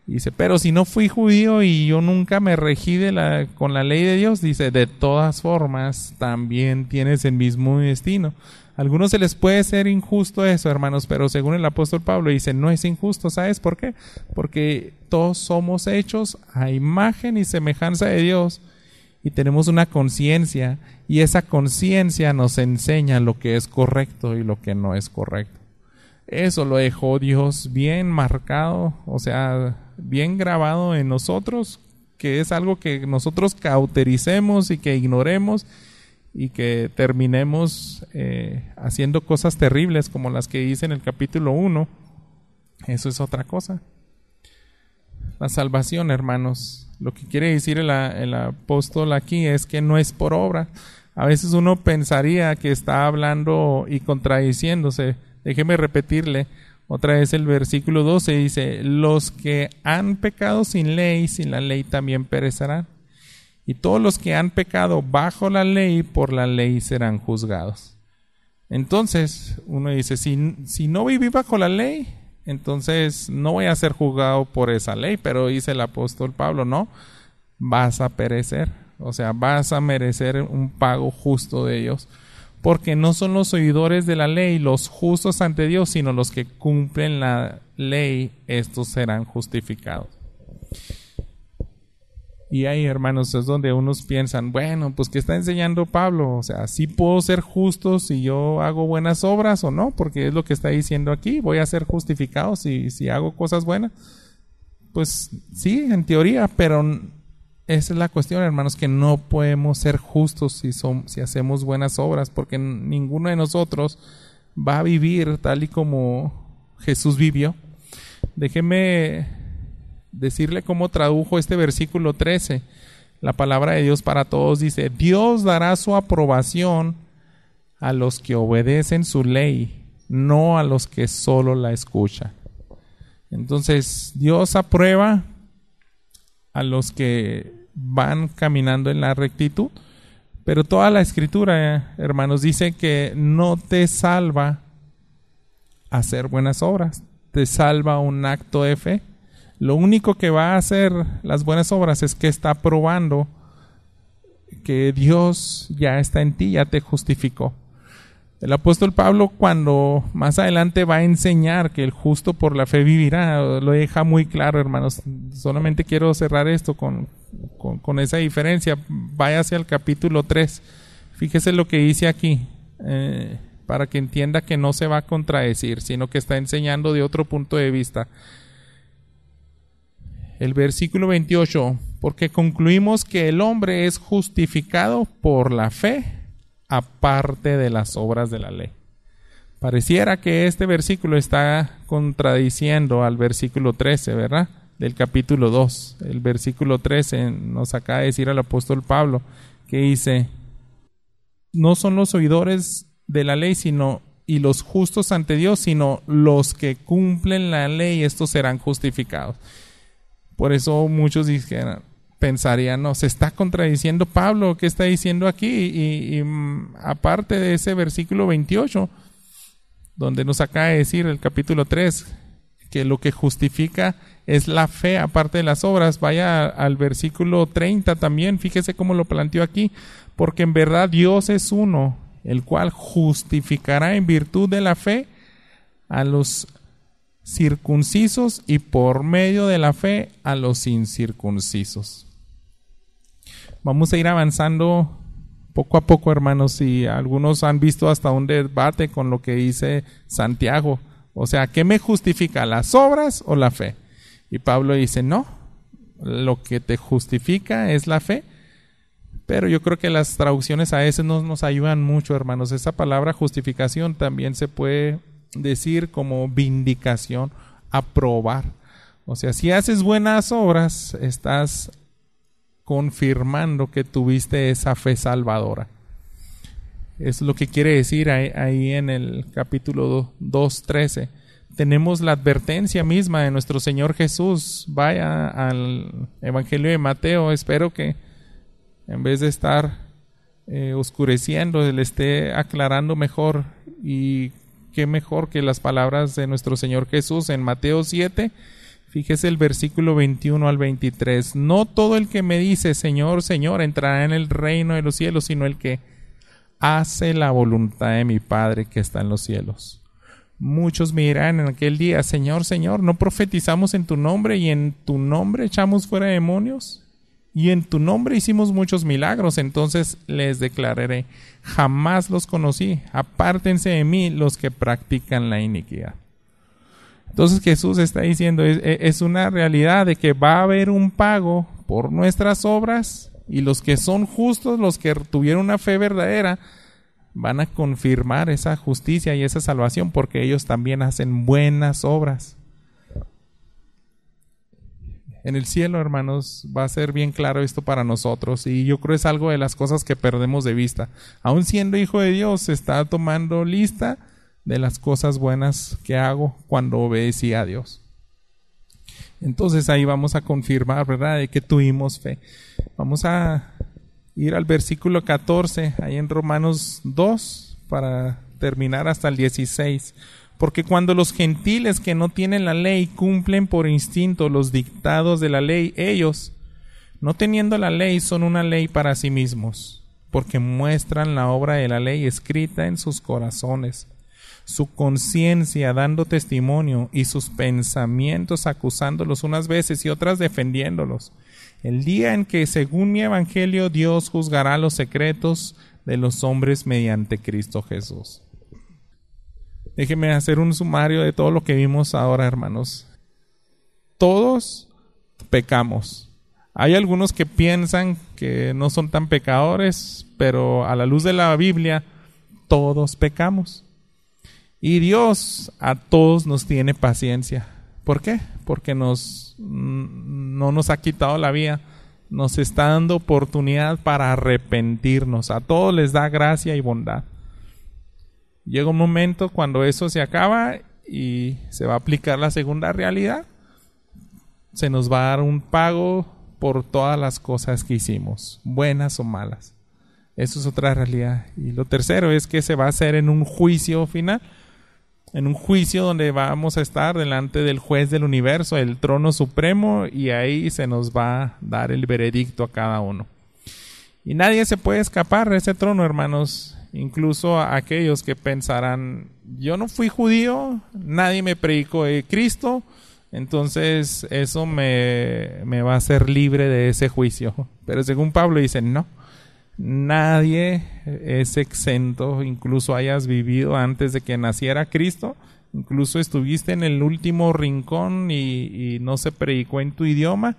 Dice, pero si no fui judío y yo nunca me regí de la, con la ley de Dios, dice, de todas formas también tienes el mismo destino. A algunos se les puede ser injusto eso, hermanos, pero según el apóstol Pablo dice, no es injusto. ¿Sabes por qué? Porque todos somos hechos a imagen y semejanza de Dios y tenemos una conciencia, y esa conciencia nos enseña lo que es correcto y lo que no es correcto. Eso lo dejó Dios bien marcado, o sea, bien grabado en nosotros, que es algo que nosotros cautericemos y que ignoremos y que terminemos eh, haciendo cosas terribles como las que dice en el capítulo uno. Eso es otra cosa. La salvación, hermanos, lo que quiere decir el, el apóstol aquí es que no es por obra. A veces uno pensaría que está hablando y contradiciéndose. Déjeme repetirle otra vez el versículo doce, dice, los que han pecado sin ley, sin la ley también perecerán. Y todos los que han pecado bajo la ley, por la ley serán juzgados. Entonces, uno dice, si, si no viví bajo la ley, entonces no voy a ser juzgado por esa ley. Pero dice el apóstol Pablo, no, vas a perecer. O sea, vas a merecer un pago justo de Dios. Porque no son los oidores de la ley los justos ante Dios, sino los que cumplen la ley, estos serán justificados. Y ahí, hermanos, es donde unos piensan, bueno, pues ¿qué está enseñando Pablo? O sea, ¿sí puedo ser justo si yo hago buenas obras o no? Porque es lo que está diciendo aquí, voy a ser justificado si, si hago cosas buenas. Pues sí, en teoría, pero esa es la cuestión, hermanos, que no podemos ser justos si, son, si hacemos buenas obras, porque ninguno de nosotros va a vivir tal y como Jesús vivió. Déjeme decirle cómo tradujo este versículo trece. La palabra de Dios para todos dice, Dios dará su aprobación a los que obedecen su ley, no a los que solo la escuchan. Entonces, Dios aprueba a los que van caminando en la rectitud, pero toda la escritura, hermanos, dice que no te salva hacer buenas obras, te salva un acto de fe. Lo único que va a hacer las buenas obras es que está probando que Dios ya está en ti, ya te justificó. El apóstol Pablo, cuando más adelante va a enseñar que el justo por la fe vivirá, lo deja muy claro, hermanos. Solamente quiero cerrar esto con, con, con esa diferencia. Váyase al capítulo tres. Fíjese lo que dice aquí, eh, para que entienda que no se va a contradecir, sino que está enseñando de otro punto de vista. El versículo veintiocho, porque concluimos que el hombre es justificado por la fe, aparte de las obras de la ley. Pareciera que este versículo está contradiciendo al versículo trece, ¿verdad? Del capítulo dos. El versículo trece nos acaba de decir el apóstol Pablo, que dice, no son los oidores de la ley, sino y los justos ante Dios, sino los que cumplen la ley, estos serán justificados. Por eso muchos dijeron, pensarían, no, se está contradiciendo Pablo, ¿qué está diciendo aquí? Y, y aparte de ese versículo veintiocho, donde nos acaba de decir el capítulo tres, que lo que justifica es la fe aparte de las obras, vaya al versículo treinta también, fíjese cómo lo planteó aquí, porque en verdad Dios es uno, el cual justificará en virtud de la fe a los circuncisos y por medio de la fe a los incircuncisos. Vamos a ir avanzando poco a poco, hermanos, y algunos han visto hasta un debate con lo que dice Santiago. O sea, ¿qué me justifica, las obras o la fe? Y Pablo dice, no, lo que te justifica es la fe. Pero yo creo que las traducciones a veces no nos ayudan mucho, hermanos. Esa palabra justificación también se puede decir como vindicación, aprobar. O sea, si haces buenas obras, estás confirmando que tuviste esa fe salvadora. Es lo que quiere decir ahí, ahí en el capítulo dos trece. Tenemos la advertencia misma de nuestro Señor Jesús. Vaya al Evangelio de Mateo. Espero que en vez de estar eh, oscureciendo, le esté aclarando mejor. Y qué mejor que las palabras de nuestro Señor Jesús en Mateo siete. Fíjese el versículo veintiuno al veintitrés. No todo el que me dice Señor, Señor entrará en el reino de los cielos, sino el que hace la voluntad de mi Padre que está en los cielos. Muchos me dirán en aquel día, Señor, Señor, ¿no profetizamos en tu nombre y en tu nombre echamos fuera demonios? Y en tu nombre hicimos muchos milagros. Entonces les declararé, jamás los conocí, apártense de mí los que practican la iniquidad. Entonces Jesús está diciendo, es, es una realidad de que va a haber un pago por nuestras obras y los que son justos, los que tuvieron una fe verdadera, van a confirmar esa justicia y esa salvación porque ellos también hacen buenas obras. En el cielo, hermanos, va a ser bien claro esto para nosotros y yo creo es algo de las cosas que perdemos de vista. Aún siendo hijo de Dios, se está tomando lista de las cosas buenas que hago cuando obedecí a Dios. Entonces ahí vamos a confirmar, ¿verdad?, de que tuvimos fe. Vamos a ir al versículo catorce, ahí en Romanos dos, para terminar hasta el dieciséis. Porque cuando los gentiles que no tienen la ley cumplen por instinto los dictados de la ley, ellos, no teniendo la ley, son una ley para sí mismos, porque muestran la obra de la ley escrita en sus corazones, su conciencia dando testimonio y sus pensamientos acusándolos unas veces y otras defendiéndolos. El día en que, según mi evangelio, Dios juzgará los secretos de los hombres mediante Cristo Jesús. Déjenme hacer un sumario de todo lo que vimos ahora, hermanos. Todos pecamos. Hay algunos que piensan que no son tan pecadores, pero a la luz de la Biblia, todos pecamos. Y Dios a todos nos tiene paciencia. ¿Por qué? Porque nos, no nos ha quitado la vida. Nos está dando oportunidad para arrepentirnos. A todos les da gracia y bondad. Llega un momento cuando eso se acaba y se va a aplicar la segunda realidad. Se nos va a dar un pago por todas las cosas que hicimos, buenas o malas. Eso es otra realidad. Y lo tercero es que se va a hacer en un juicio final. En un juicio donde vamos a estar delante del juez del universo, el trono supremo, y ahí se nos va a dar el veredicto a cada uno. Y nadie se puede escapar de ese trono, hermanos. Incluso aquellos que pensarán, yo no fui judío, nadie me predicó de Cristo, entonces eso me, me va a hacer libre de ese juicio. Pero según Pablo dice, no, nadie es exento, incluso hayas vivido antes de que naciera Cristo, incluso estuviste en el último rincón y, y no se predicó en tu idioma,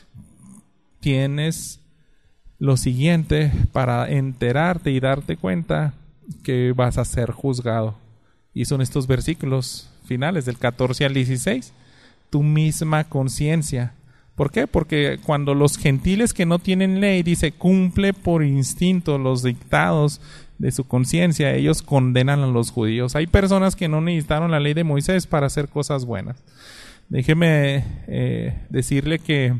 tienes lo siguiente para enterarte y darte cuenta que vas a ser juzgado. Y son estos versículos finales del catorce al dieciséis. Tu misma conciencia. ¿Por qué? Porque cuando los gentiles que no tienen ley, dice, cumple por instinto los dictados de su conciencia, ellos condenan a los judíos. Hay personas que no necesitaron la ley de Moisés para hacer cosas buenas. Déjeme eh, decirle que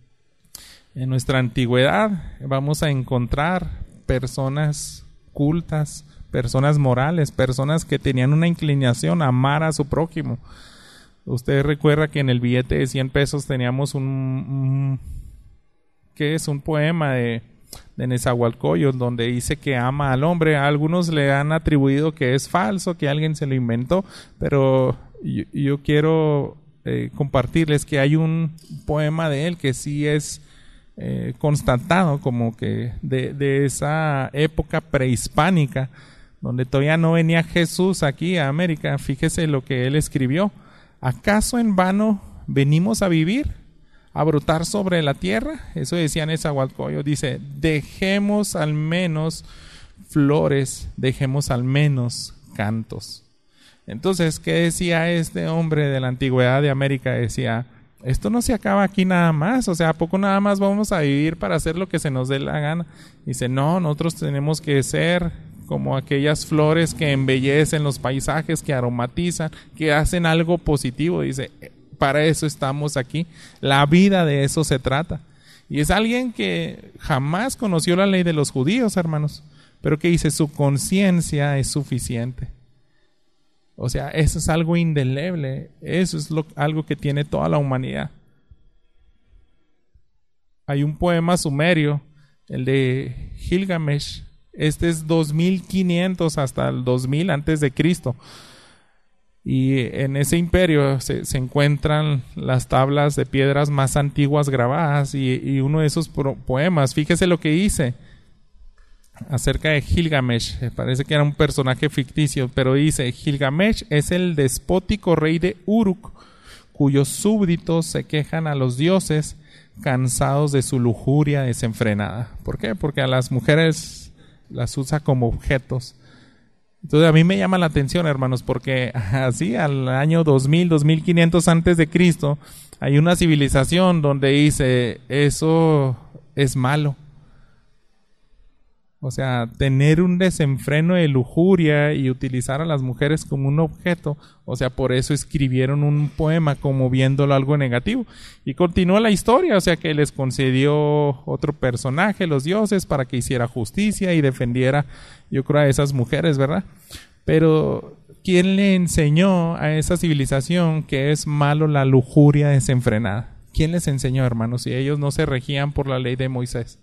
en nuestra antigüedad vamos a encontrar personas cultas, personas morales, personas que tenían una inclinación a amar a su prójimo. Usted recuerda que en el billete de cien pesos teníamos un, un ¿qué es? Un poema de, de Nezahualcóyotl donde dice que ama al hombre. A algunos le han atribuido que es falso, que alguien se lo inventó, pero yo, yo quiero eh, compartirles que hay un poema de él que sí es Eh, constatado como que de, de esa época prehispánica donde todavía no venía Jesús aquí a América. Fíjese lo que él escribió: ¿acaso en vano venimos a vivir, a brotar sobre la tierra? Eso decía Nezahualcóyotl. Dice, dejemos al menos flores, dejemos al menos cantos. Entonces, ¿qué decía este hombre de la antigüedad de América? Decía, esto no se acaba aquí nada más, o sea, ¿a poco nada más vamos a vivir para hacer lo que se nos dé la gana? Dice, no, nosotros tenemos que ser como aquellas flores que embellecen los paisajes, que aromatizan, que hacen algo positivo. Dice, para eso estamos aquí, la vida de eso se trata. Y es alguien que jamás conoció la ley de los judíos, hermanos, pero que dice, su conciencia es suficiente. O sea, eso es algo indeleble, eso es lo, algo que tiene toda la humanidad. Hay un poema sumerio, el de Gilgamesh. Este es dos mil quinientos hasta el dos mil antes de Cristo. Y en ese imperio se, se encuentran las tablas de piedras más antiguas grabadas, y, y uno de esos pro, poemas, fíjese lo que dice acerca de Gilgamesh. Parece que era un personaje ficticio, pero dice: Gilgamesh es el despótico rey de Uruk, cuyos súbditos se quejan a los dioses, cansados de su lujuria desenfrenada. ¿Por qué? Porque a las mujeres las usa como objetos. Entonces a mí me llama la atención, hermanos, porque así al año dos mil, dos mil quinientos antes de Cristo hay una civilización donde dice eso es malo. O sea, tener un desenfreno de lujuria y utilizar a las mujeres como un objeto. O sea, por eso escribieron un poema como viéndolo algo negativo. Y continúa la historia, o sea, que les concedió otro personaje, los dioses, para que hiciera justicia y defendiera, yo creo, a esas mujeres, ¿verdad? Pero ¿quién le enseñó a esa civilización que es malo la lujuria desenfrenada? ¿Quién les enseñó, hermanos, si ellos no se regían por la ley de Moisés?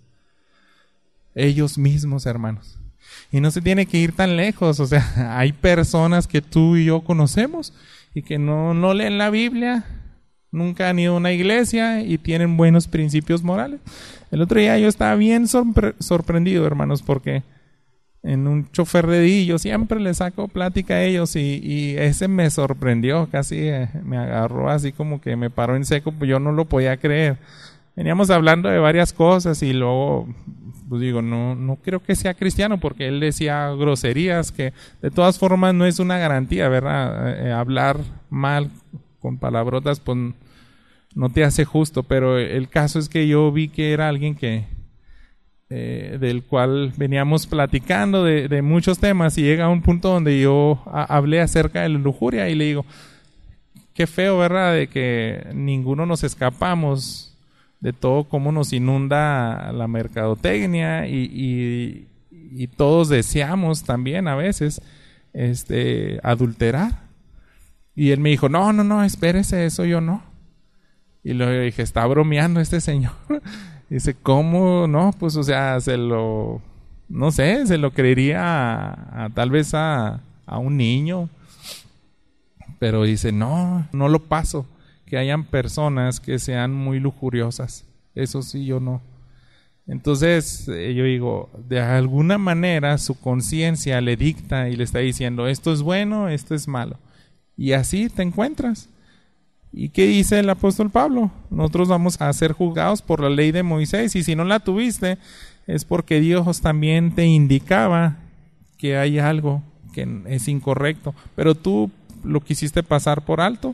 Ellos mismos, hermanos. Y no se tiene que ir tan lejos. O sea, hay personas que tú y yo conocemos y que no, no leen la Biblia, nunca han ido a una iglesia y tienen buenos principios morales. El otro día yo estaba bien sorpre- sorprendido, hermanos, porque en un chofer de día yo siempre le saco plática a ellos, y, y ese me sorprendió, casi eh, me agarró así como que me paró en seco, pues yo no lo podía creer. Veníamos hablando de varias cosas y luego, pues digo, no, no creo que sea cristiano, porque él decía groserías que de todas formas no es una garantía, ¿verdad? Eh, hablar mal con palabrotas pues no te hace justo, pero el caso es que yo vi que era alguien que eh, del cual veníamos platicando de, de muchos temas, y llega a un punto donde yo a, hablé acerca de la lujuria y le digo, qué feo, ¿verdad? De que ninguno nos escapamos de todo cómo nos inunda la mercadotecnia, y, y, y todos deseamos también a veces este, adulterar. Y él me dijo, no, no, no, espérese, eso yo no. Y luego dije, está bromeando este señor. Dice, ¿cómo? No, pues o sea, se lo, no sé, se lo creería a, a, tal vez a, a un niño. Pero dice, no, no lo paso. Que hayan personas que sean muy lujuriosas. Eso sí, yo no. Entonces, eh, yo digo, de alguna manera su conciencia le dicta y le está diciendo, esto es bueno, esto es malo. Y así te encuentras. ¿Y qué dice el apóstol Pablo? Nosotros vamos a ser juzgados por la ley de Moisés, y si no la tuviste, es porque Dios también te indicaba que hay algo que es incorrecto, pero tú lo quisiste pasar por alto.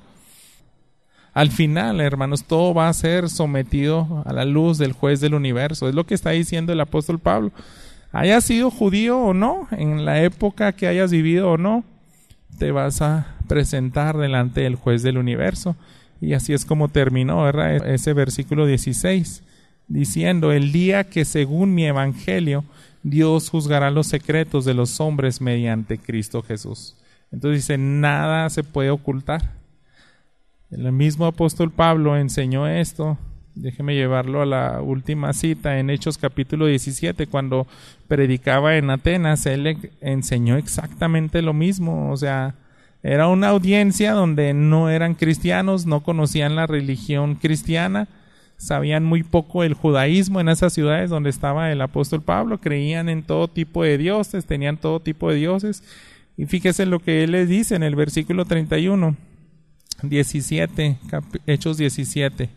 Al final, hermanos, todo va a ser sometido a la luz del juez del universo. Es lo que está diciendo el apóstol Pablo. Hayas sido judío o no, en la época que hayas vivido o no, te vas a presentar delante del juez del universo. Y así es como terminó, ¿verdad? Ese versículo dieciséis, diciendo, el día que según mi evangelio, Dios juzgará los secretos de los hombres mediante Cristo Jesús. Entonces dice, nada se puede ocultar. El mismo apóstol Pablo enseñó esto. Déjeme llevarlo a la última cita en Hechos capítulo diecisiete, cuando predicaba en Atenas, él enseñó exactamente lo mismo. O sea, era una audiencia donde no eran cristianos, no conocían la religión cristiana, sabían muy poco el judaísmo en esas ciudades donde estaba el apóstol Pablo, creían en todo tipo de dioses, tenían todo tipo de dioses. Y fíjese lo que él les dice en el versículo treinta y uno. diecisiete, Hechos diecisiete.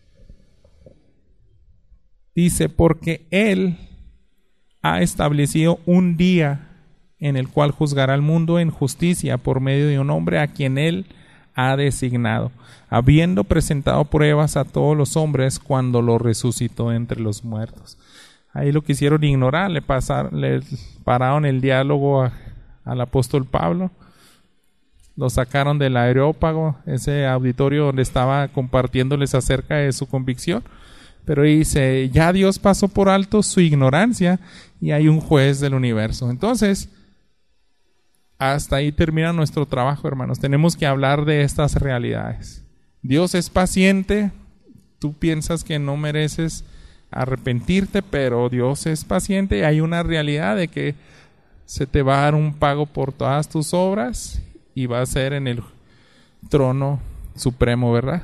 Dice, porque Él ha establecido un día en el cual juzgará al mundo en justicia por medio de un hombre a quien Él ha designado, habiendo presentado pruebas a todos los hombres cuando lo resucitó entre los muertos. Ahí lo quisieron ignorar, le, pasaron, le pararon el diálogo a, al apóstol Pablo. Lo sacaron del Areópago, ese auditorio donde estaba compartiéndoles acerca de su convicción. Pero dice, ya Dios pasó por alto su ignorancia y hay un juez del universo. Entonces, hasta ahí termina nuestro trabajo, hermanos. Tenemos que hablar de estas realidades. Dios es paciente. Tú piensas que no mereces arrepentirte, pero Dios es paciente y hay una realidad de que se te va a dar un pago por todas tus obras y va a ser en el trono supremo, ¿verdad?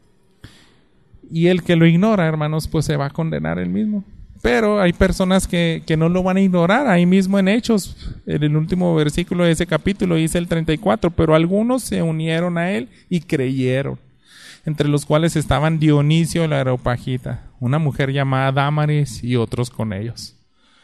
Y el que lo ignora, hermanos, pues se va a condenar él mismo. Pero hay personas que, que no lo van a ignorar. Ahí mismo en Hechos, en el último versículo de ese capítulo, dice el treinta y cuatro, pero algunos se unieron a él y creyeron, entre los cuales estaban Dionisio la Areopagita, una mujer llamada Dámaris y otros con ellos.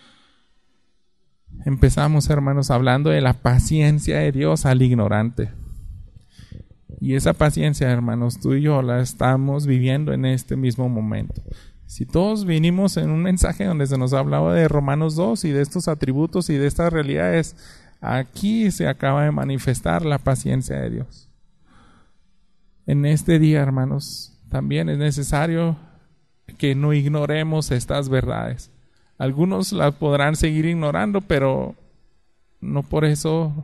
Empezamos, hermanos, hablando de la paciencia de Dios al ignorante. Y esa paciencia, hermanos, tú y yo la estamos viviendo en este mismo momento. Si todos vinimos en un mensaje donde se nos hablaba de Romanos dos y de estos atributos y de estas realidades, aquí se acaba de manifestar la paciencia de Dios. En este día, hermanos, también es necesario que no ignoremos estas verdades. Algunos las podrán seguir ignorando, pero no por eso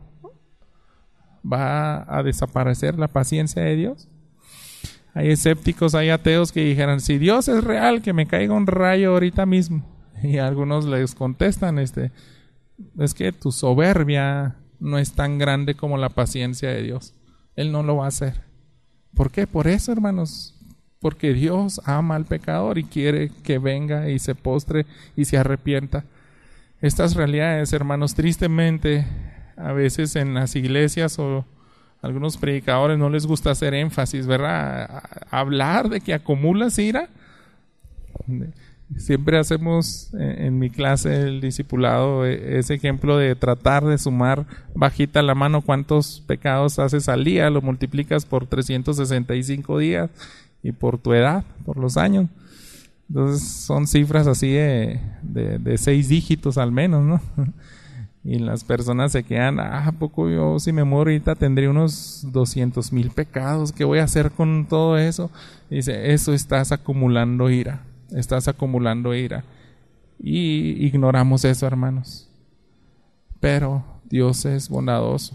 va a desaparecer la paciencia de Dios. Hay escépticos, hay ateos que dijeran, si Dios es real, que me caiga un rayo ahorita mismo. Y algunos les contestan, este, es que tu soberbia no es tan grande como la paciencia de Dios. Él no lo va a hacer. ¿Por qué? Por eso, hermanos. Porque Dios ama al pecador y quiere que venga y se postre y se arrepienta. Estas realidades, hermanos, tristemente, a veces en las iglesias o algunos predicadores no les gusta hacer énfasis, ¿verdad? Hablar de que acumulas ira. Siempre hacemos en mi clase el discipulado ese ejemplo de tratar de sumar bajita la mano cuántos pecados haces al día, lo multiplicas por trescientos sesenta y cinco días y por tu edad, por los años. Entonces son cifras así de, de, de seis dígitos al menos, ¿no? Y las personas se quedan, ah, ¿a poco yo si me muero ahorita tendría unos doscientos mil pecados? ¿Qué voy a hacer con todo eso? Y dice, eso estás acumulando ira, estás acumulando ira. Y ignoramos eso, hermanos. Pero Dios es bondadoso.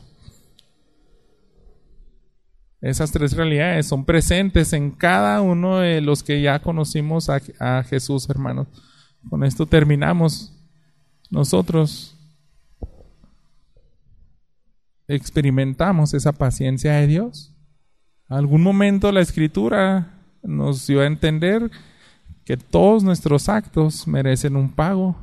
Esas tres realidades son presentes en cada uno de los que ya conocimos a, a Jesús, hermanos. Con esto terminamos. Nosotros experimentamos esa paciencia de Dios. Algún momento la Escritura nos dio a entender que todos nuestros actos merecen un pago.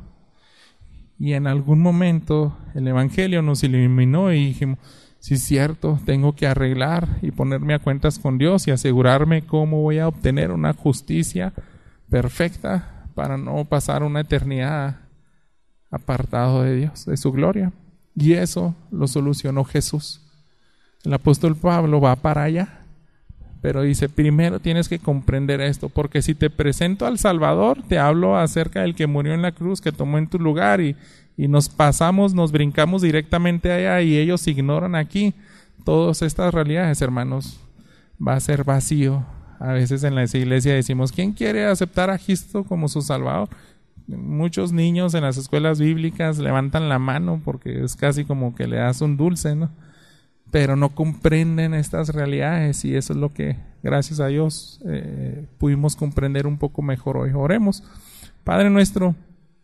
Y en algún momento el Evangelio nos iluminó y dijimos, sí es cierto, tengo que arreglar y ponerme a cuentas con Dios y asegurarme cómo voy a obtener una justicia perfecta para no pasar una eternidad apartado de Dios, de su gloria. Y eso lo solucionó Jesús. El apóstol Pablo va para allá, pero dice, primero tienes que comprender esto, porque si te presento al Salvador, te hablo acerca del que murió en la cruz, que tomó en tu lugar, y, y nos pasamos, nos brincamos directamente allá, y ellos ignoran aquí todas estas realidades, hermanos. Va a ser vacío. A veces en la iglesia decimos, ¿quién quiere aceptar a Cristo como su Salvador? Muchos niños en las escuelas bíblicas levantan la mano porque es casi como que le das un dulce, ¿no? Pero no comprenden estas realidades y eso es lo que, gracias a Dios, eh, pudimos comprender un poco mejor hoy. Oremos. Padre nuestro,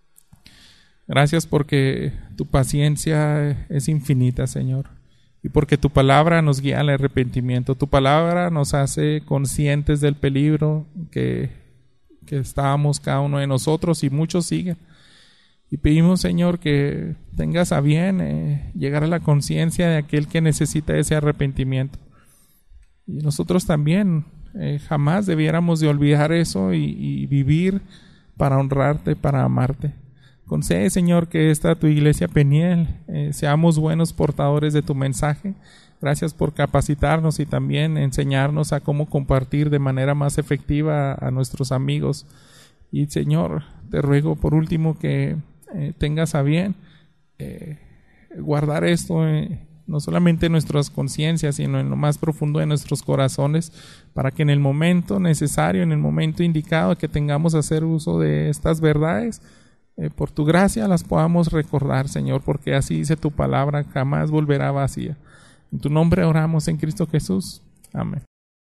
gracias porque tu paciencia es infinita, Señor, y porque tu palabra nos guía al arrepentimiento. Tu palabra nos hace conscientes del peligro que, que estábamos cada uno de nosotros y muchos siguen. Y pedimos, Señor, que tengas a bien eh, llegar a la conciencia de aquel que necesita ese arrepentimiento. Y nosotros también eh, jamás debiéramos de olvidar eso y, y vivir para honrarte, para amarte. Concede, Señor, que esta tu iglesia Peniel eh, seamos buenos portadores de tu mensaje. Gracias por capacitarnos y también enseñarnos a cómo compartir de manera más efectiva a, a nuestros amigos. Y, Señor, te ruego por último que Eh, tengas a bien eh, guardar esto eh, no solamente en nuestras conciencias sino en lo más profundo de nuestros corazones, para que en el momento necesario, en el momento indicado que tengamos hacer uso de estas verdades, eh, por tu gracia las podamos recordar, Señor, porque así dice tu palabra, jamás volverá vacía. En tu nombre oramos en Cristo Jesús. Amén.